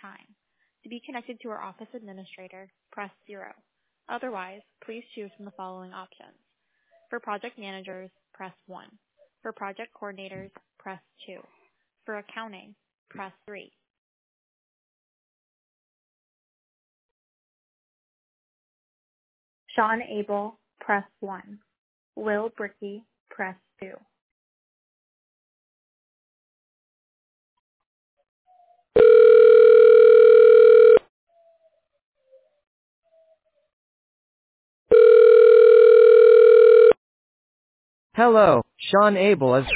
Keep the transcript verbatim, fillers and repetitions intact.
time. To be connected to our office administrator, press zero. Otherwise, please choose from the following options. For project managers, press one. For project coordinators, press two. For accounting, press three. Sean Abel, press one. Will Brickey, press two. Hello, Sean Abel is